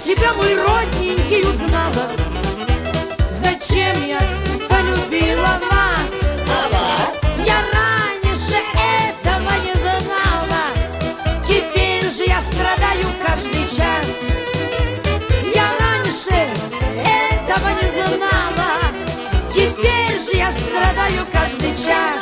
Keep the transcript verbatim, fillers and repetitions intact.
тебя, мой родненький, узнала. Зачем я полюбила вас? А вас? Я раньше этого не знала. Теперь же я страдаю каждый час. Я раньше этого не знала. Теперь же я страдаю каждый час.